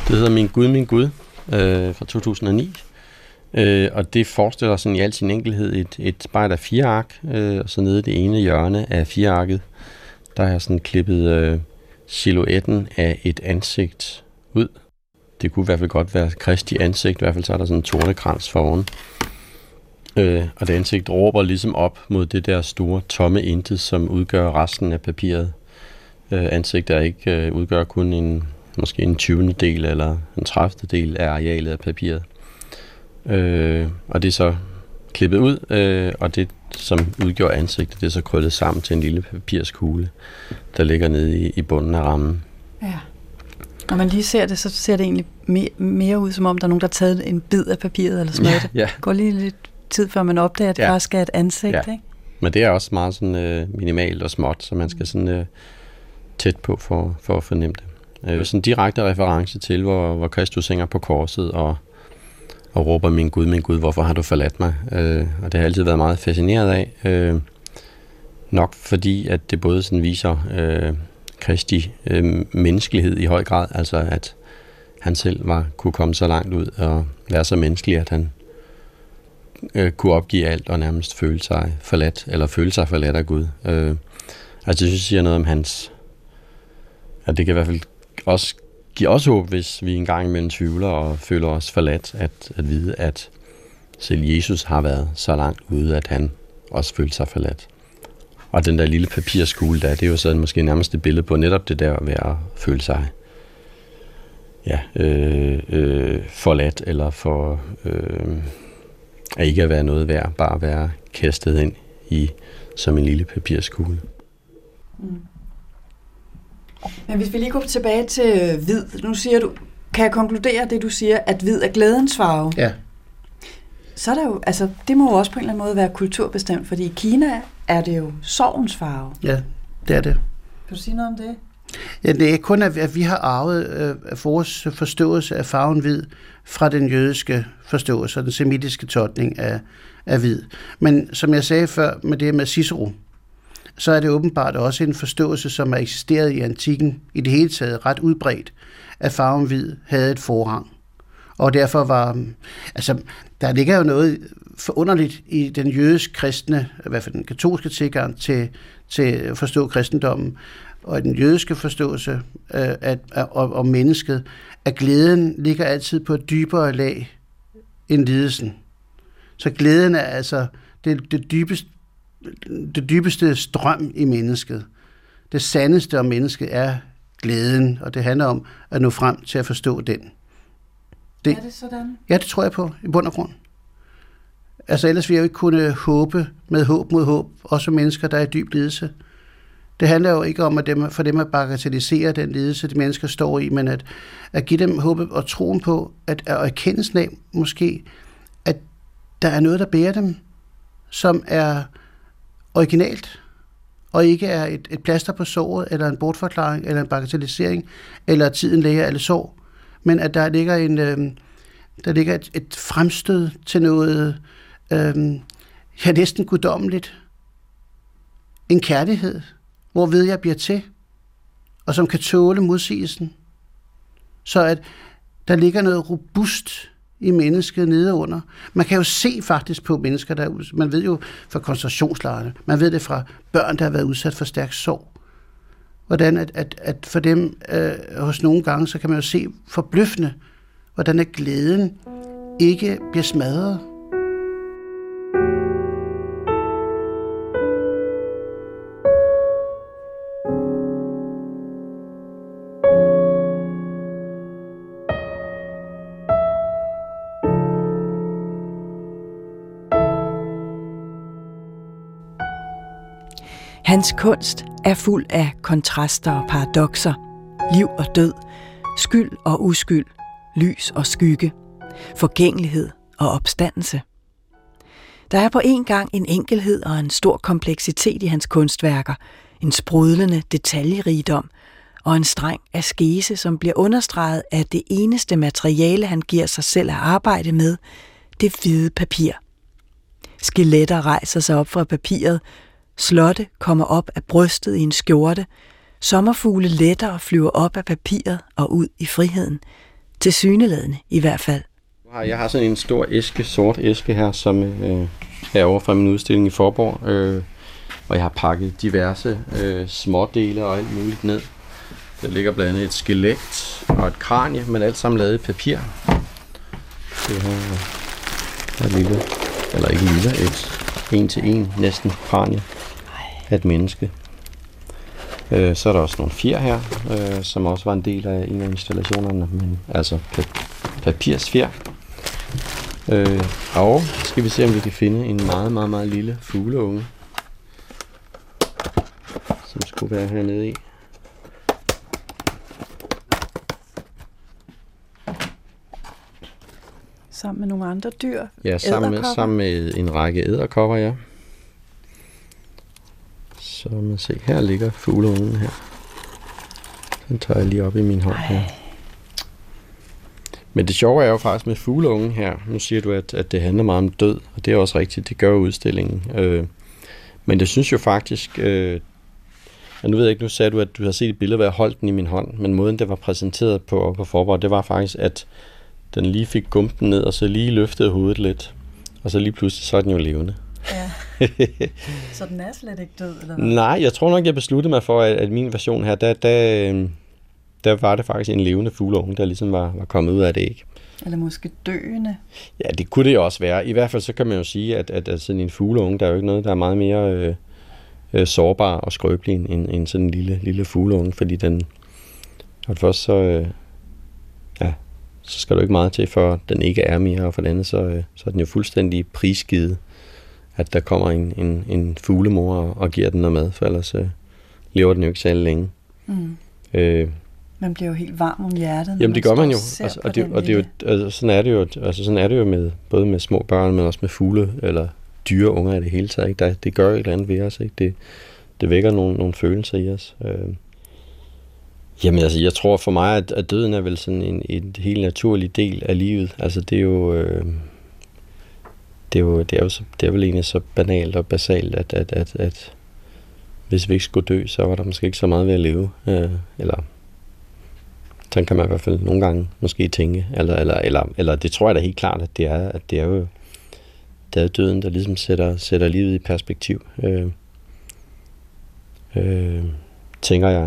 Det hedder Min Gud fra 2009. Og det forestiller sådan i al sin enkelhed et spejl af 4 ark, og så nede i det ene hjørne af 4 arket, der har jeg sådan klippet silhuetten af et ansigt ud. Det kunne i hvert fald godt være Kristi ansigt, i hvert fald så er der sådan en tornekrans foran. Og det ansigt råber ligesom op mod det der store tomme intet, som udgør resten af papiret. Ansigter ikke udgør kun måske en 20. del eller en 30. del af arealet af papiret. Og det er så klippet ud, og det, som udgjorde ansigtet, det er så krøllet sammen til en lille papirskugle, der ligger nede i bunden af rammen. Ja. Når man lige ser det, så ser det egentlig mere ud, som om der er nogen, der har taget en bid af papiret eller sådan noget. Ja. Går lige lidt tid, før man opdager, at det faktisk er et ansigt, ikke? Men det er også meget sådan minimalt og småt, så man skal sådan tæt på for at fornemme det. Sådan en direkte reference til, hvor Kristus hænger på korset og råber, min Gud, hvorfor har du forladt mig? Og det har jeg altid været meget fascineret af. Nok fordi, at det både sådan viser Kristi menneskelighed i høj grad, altså at han selv kunne komme så langt ud og være så menneskelig, at han kunne opgive alt og nærmest føle sig forladt af Gud. Altså det siger noget om hans, at det kan i hvert fald også give os håb, hvis vi engang imellem tvivler og føler os forladt, at vide, at selv Jesus har været så langt ude, at han også følte sig forladt. Og den der lille papirskule der, det er jo sådan måske nærmest et billede på netop det der ved at føle sig forladt, eller for at ikke at være noget værd, bare at være kastet ind i som en lille papirskule. Mm. Men hvis vi lige går tilbage til hvid, nu siger du, kan jeg konkludere det, du siger, at hvid er glædens farve? Ja. Så er der jo, altså det må jo også på en eller anden måde være kulturbestemt, fordi i Kina er det jo sorgens farve. Ja, det er det. Kan du sige noget om det? Ja, det er kun, at vi har arvet vores forståelse af farven hvid fra den jødiske forståelse og den semitiske tolkning af hvid. Men som jeg sagde før med det med Cicero, så er det åbenbart også en forståelse, som har eksisteret i antikken i det hele taget ret udbredt, at farven hvid havde et forrang. Og derfor var, altså der ligger jo noget forunderligt i den jødisk kristne, i hvert fald den katolske tilgang til at forstå kristendommen, og i den jødiske forståelse om mennesket, at glæden ligger altid på et dybere lag end lidelsen. Så glæden er altså det dybeste strøm i mennesket. Det sandeste om mennesket er glæden, og det handler om at nå frem til at forstå den. Er det sådan? Ja, det tror jeg på, i bund og grund. Altså ellers vil jeg jo ikke kunne håbe med håb mod håb, også mennesker, der er i dyb lidelse. Det handler jo ikke om for dem at bagatellisere den lidelse, de mennesker står i, men at give dem håbet og troen på, at erkendelsen af måske, at der er noget, der bærer dem, som er originalt, og ikke er et plaster på såret, eller en bortforklaring, eller en bagatellisering, eller tiden læger alle sår, men at der ligger et fremstød til noget næsten guddommeligt. En kærlighed, hvorved jeg bliver til, og som kan tåle modsigelsen. Så at der ligger noget robust i mennesket nedenunder. Man kan jo se faktisk på mennesker, man ved jo fra koncentrationslejrene, man ved det fra børn, der har været udsat for stærk sorg. Hvordan at for dem hos nogle gange, så kan man jo se forbløffende, hvordan at glæden ikke bliver smadret. Hans kunst er fuld af kontraster og paradokser, liv og død, skyld og uskyld, lys og skygge, forgængelighed og opstandelse. Der er på en gang en enkelhed og en stor kompleksitet i hans kunstværker, en sprudlende detaljerigdom og en streng askese, som bliver understreget af det eneste materiale, han giver sig selv at arbejde med, det hvide papir. Skeletter rejser sig op fra papiret, slotte kommer op af brystet i en skjorte, sommerfugle letter og flyver op af papiret og ud i friheden. Tilsyneladende i hvert fald. Jeg har sådan en stor æske, sort æske her, som er over fra min udstilling i Forborg, og jeg har pakket diverse smådele og alt muligt ned. Der ligger blandt andet et skelet og et kranie, men alt sammen lavet i papir. Det her er et lille, eller ikke lille, et 1-til-1 næsten kranie af et menneske. Så er der også nogle fjer her, som også var en del af en af installationerne, men altså papirsfjer. Og skal vi se, om vi kan finde en meget, meget, meget lille fugleunge, som skulle være hernede i. Sammen med nogle andre dyr? Ja, sammen med en række edderkopper, ja. Så man se, her ligger fugleungen her. Den tager jeg lige op i min hånd her. Men det sjove er jo faktisk med fugleungen her. Nu siger du, at det handler meget om død, og det er også rigtigt, det gør udstillingen. Men det synes jo faktisk... nu ved jeg ikke, nu sagde du, at du har set et billede, hvor jeg holdt den i min hånd, men måden, det var præsenteret på Forborg, det var faktisk, at den lige fik gumpen ned, og så lige løftede hovedet lidt, og så lige pludselig, så er den jo levende. Ja. Så den er slet ikke død, eller hvad? Nej, jeg tror nok, jeg besluttede mig for, at min version her, der var det faktisk en levende fugleunge, der ligesom var kommet ud af det æg. Eller måske døende? Ja, det kunne det jo også være. I hvert fald så kan man jo sige, at sådan en fugleunge, der er jo ikke noget, der er meget mere sårbar og skrøbelig end sådan en lille fugleunge, fordi den, og først så skal du ikke meget til, for den ikke er mere, og for det andet, så er den jo fuldstændig prisgivet, at der kommer en fuglemor og giver den noget mad, for ellers lever den jo ikke særlig længe. Mm. Man bliver jo helt varm om hjertet. Jamen det gør man jo, og det er jo, altså, sådan er det jo med både med små børn, men også med fugle eller dyreunger i det hele taget. Ikke? Det gør et eller andet ved os, ikke? Det vækker nogle følelser i os. Jamen altså, jeg tror for mig, at døden er vel sådan en helt naturlig del af livet. Altså det er vel egentlig så banalt og basalt, at hvis vi ikke skulle dø, så var der måske ikke så meget ved at leve. Eller sådan kan man i hvert fald nogle gange måske tænke. Eller det tror jeg da helt klart, at det er jo døden, der ligesom sætter livet i perspektiv. Tænker jeg.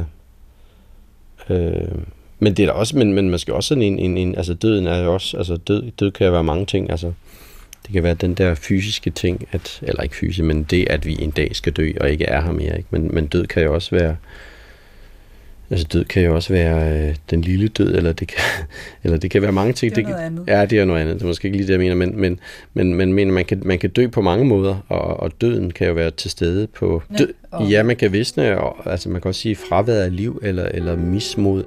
Men det er da også, men man skal også sådan en altså døden er jo også, altså død kan jo være mange ting, altså det kan være den der fysiske ting, eller ikke fysisk, men det, at vi en dag skal dø og ikke er her mere, ikke? Men død kan jo også være, altså død kan jo også være den lille død, eller det kan være mange ting. Det er noget andet. Ja, det er noget andet. Det er måske ikke lige det, jeg mener, men man kan dø på mange måder, og døden kan jo være til stede på... Ja, man kan visne, og altså man kan også sige fraværet af liv, eller mismod.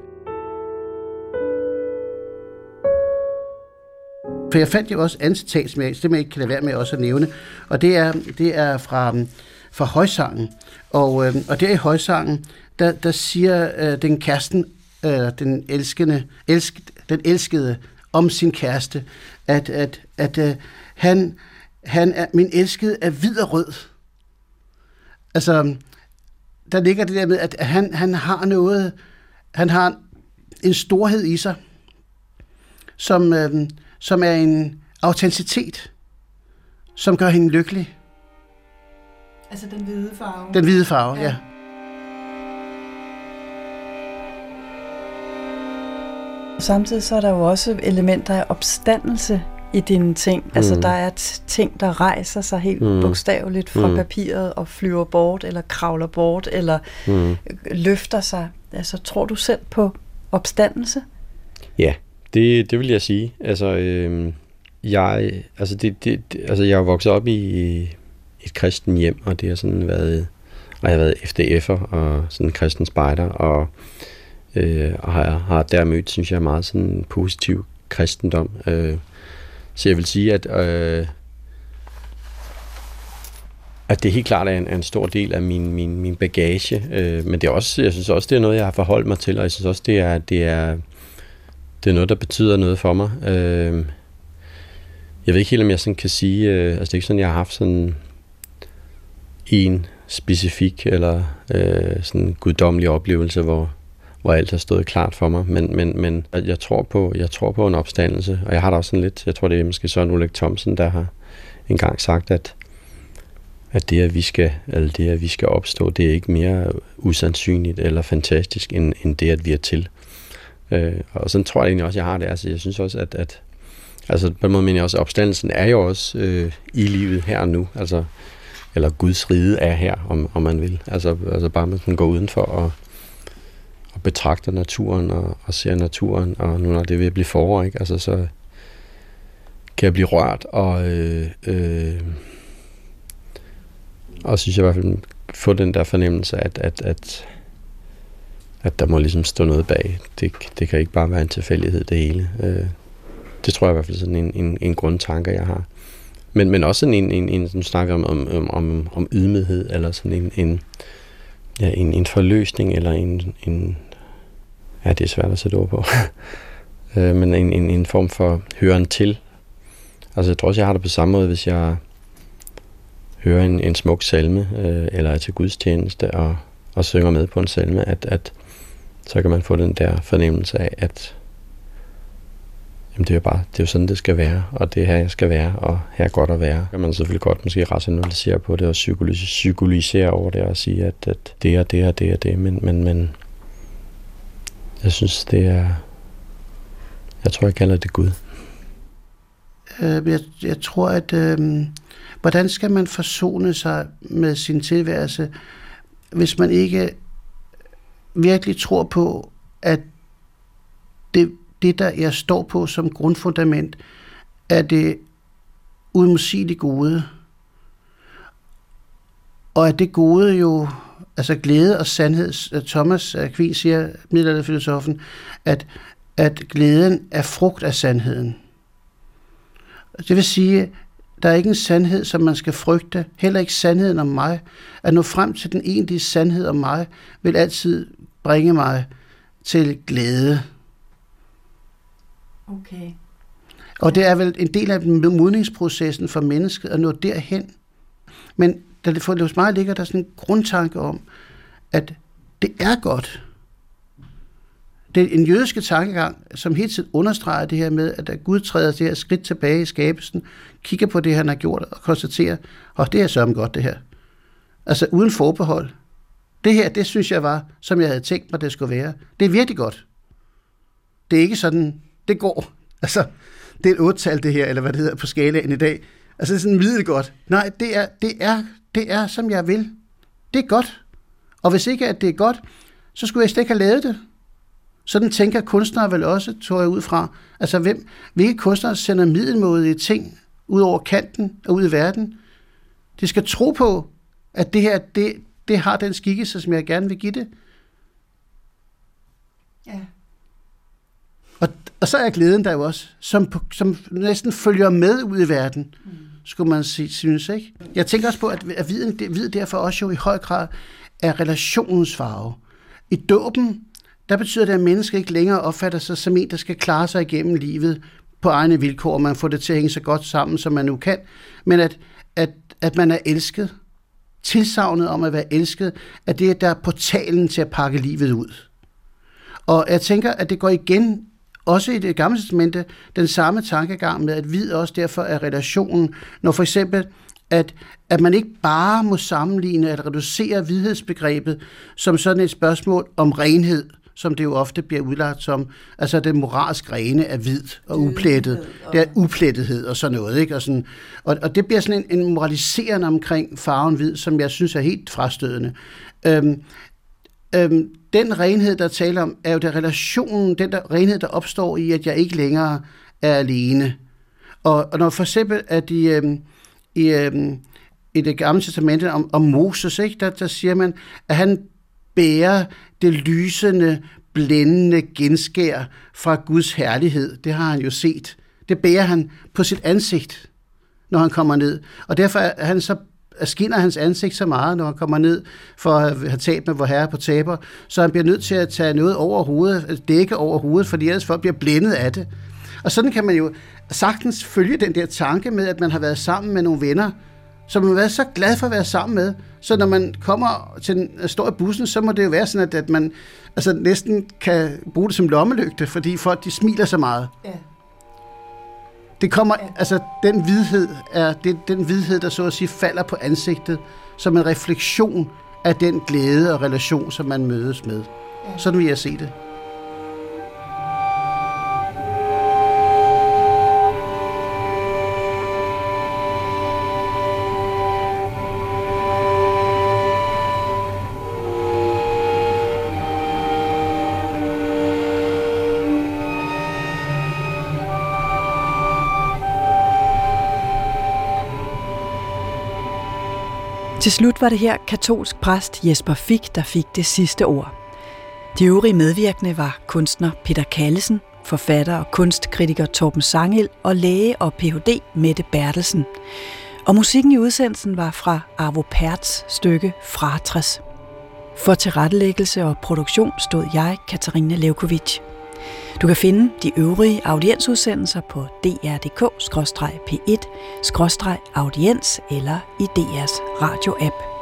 For jeg fandt jo også andet citat, som jeg simpelthen ikke kan lade være med også at nævne, og det er fra Højsangen. Og der i Højsangen, der siger den kæresten, den elskede om sin kæreste, at han er, min elskede er hvid og rød. Altså, der ligger det der med, at han har noget, han har en storhed i sig, som er en autenticitet, som gør hende lykkelig. Altså den hvide farve? Den hvide farve, ja. Samtidig så er der jo også elementer af opstandelse i dine ting. Altså der er ting, der rejser sig helt bogstaveligt fra papiret og flyver bort, eller kravler bort, eller løfter sig. Altså tror du selv på opstandelse? Ja, det vil jeg sige. Altså, jeg er vokset op i et kristen hjem, og det har sådan været, og jeg har været FDF'er og sådan en kristen spejder, og har der mødt, synes jeg, meget sådan positiv kristendom. Så jeg vil sige, at det helt klart er en stor del af min bagage, men det er også, jeg synes også, det er noget, jeg har forholdt mig til, og jeg synes også, det er noget, der betyder noget for mig. Jeg ved ikke helt, om jeg sådan kan sige, altså det er ikke sådan, jeg har haft sådan en specifik eller sådan guddommelig oplevelse, hvor hvor alt har stået klart for mig. Men jeg tror på en opstandelse, og jeg har da også sådan lidt, jeg tror det er måske Søren Ulrik Thomsen, der har engang sagt, at det, at vi skal opstå, det er ikke mere usandsynligt eller fantastisk, end det, at vi er til. Og sådan tror jeg egentlig også, jeg har det. Altså, jeg synes også, at altså, på en måde mener jeg også, at opstandelsen er jo også i livet her og nu. Altså, eller Guds rige er her, om man vil. Altså bare man går udenfor og betragter naturen og ser naturen, og nu når det vil blive forår, ikke? Altså, så kan jeg blive rørt, og synes jeg i hvert fald få den der fornemmelse, at der må ligesom stå noget bag. Det kan ikke bare være en tilfældighed, det hele. Det tror jeg i hvert fald sådan en grundtanke, jeg har. Men også sådan en som snakker om ydmyghed, eller sådan en forløsning, eller en ja, det er svært at sætte ord på. Men en form for høren til. Altså, jeg tror også, jeg har det på samme måde, hvis jeg hører en smuk salme, eller er til gudstjeneste, og synger med på en salme, at så kan man få den der fornemmelse af, at jamen, det er jo sådan, det skal være, og det er her, jeg skal være, og her er godt at være. Kan man selvfølgelig godt måske rationalisere på det, og psykologisere over det, og sige, at det er det, og det er det, men jeg synes, det er, jeg tror, jeg kalder det Gud. Jeg tror, at hvordan skal man forsone sig med sin tilværelse, hvis man ikke virkelig tror på, at det der jeg står på som grundfundament, er det uimodsigeligt gode. Og at det gode jo, altså glæde og sandhed, Thomas Aquin siger, middelalderfilosofen, at glæden er frugt af sandheden. Det vil sige, der er ikke en sandhed, som man skal frygte, heller ikke sandheden om mig. At nå frem til den egentlige sandhed om mig, vil altid bringe mig til glæde. Okay. Og det er vel en del af modningsprocessen for mennesket at nå derhen. Men hos mig ligger der sådan en grundtanke om, at det er godt. Det er en jødiske tankegang, som hele tiden understreger det her med, at Gud træder det her skridt tilbage i skabelsen, kigger på det, han har gjort, og konstaterer, det er sørme godt, det her. Altså uden forbehold. Det her, det synes jeg var, som jeg havde tænkt mig, det skulle være. Det er virkelig godt. Det er ikke sådan, det går. Altså, det er et 8-tal, det her, eller hvad det hedder på skalaen i dag. Altså, det er sådan middelgodt. Nej, det er, som jeg vil. Det er godt. Og hvis ikke, at det er godt, så skulle jeg slet ikke have lavet det. Sådan tænker kunstnere vel også, tror jeg ud fra. Altså, hvilke kunstnere sender middelmådige ting ud over kanten og ud i verden? De skal tro på, at det her, det har den skikkelse, som jeg gerne vil give det. Ja. Og så er glæden der jo også, som næsten følger med ud i verden, skulle man synes, ikke? Jeg tænker også på, at vid derfor også jo i høj grad er relationens farve. I dåben, der betyder det, at mennesker ikke længere opfatter sig som en, der skal klare sig igennem livet på egne vilkår, og man får det til at hænge så godt sammen, som man nu kan, men at man er elsket. Tilsagnet om at være elsket, at det er der portalen til at pakke livet ud. Og jeg tænker, at det går igen, også i Det Gamle Testamente, den samme tankegang med, at vid også derfor er relationen, når for eksempel, at man ikke bare må sammenligne at reducere vidhedsbegrebet som sådan et spørgsmål om renhed, som det jo ofte bliver udlagt som, altså det moralsk rene er hvid og uplettet. Det er uplettethed og sådan noget, ikke? Og det bliver sådan en moraliserende omkring farven hvid, som jeg synes er helt frastødende. Den renhed, der taler om, er jo der relationen, den der renhed, der opstår i, at jeg ikke længere er alene. Og når for eksempel, at i Det Gamle Testamente om Moses, ikke, der siger man, at han bærer det lysende, blændende genskær fra Guds herlighed. Det har han jo set. Det bærer han på sit ansigt, når han kommer ned. Og derfor er han så skinner hans ansigt så meget, når han kommer ned for at have tabt med vor herre på taber, så han bliver nødt til at tage noget over hovedet, dække over hovedet, fordi ellers folk bliver blændet af det. Og sådan kan man jo sagtens følge den der tanke med, at man har været sammen med nogle venner, som man har været så glad for at være sammen med. Så når man står i bussen, så må det jo være sådan, at man altså næsten kan bruge det som lommelygte, fordi folk de smiler så meget. Ja. Det kommer, altså den hvidhed, der så at sige falder på ansigtet, som en refleksion af den glæde og relation, som man mødes med. Ja. Sådan vil jeg se det. Til slut var det her katolsk præst Jesper Fich, der fik det sidste ord. De øvrige medvirkende var kunstner Peter Callesen, forfatter og kunstkritiker Torben Sangild og læge og Ph.D. Mette Bertelsen. Og musikken i udsendelsen var fra Arvo Pärts stykke Fratres. For tilrettelæggelse og produktion stod jeg, Katarina Lewkovitch. Du kan finde de øvrige audiensudsendelser på dr.dk/p1/audiens eller i DR's radio-app.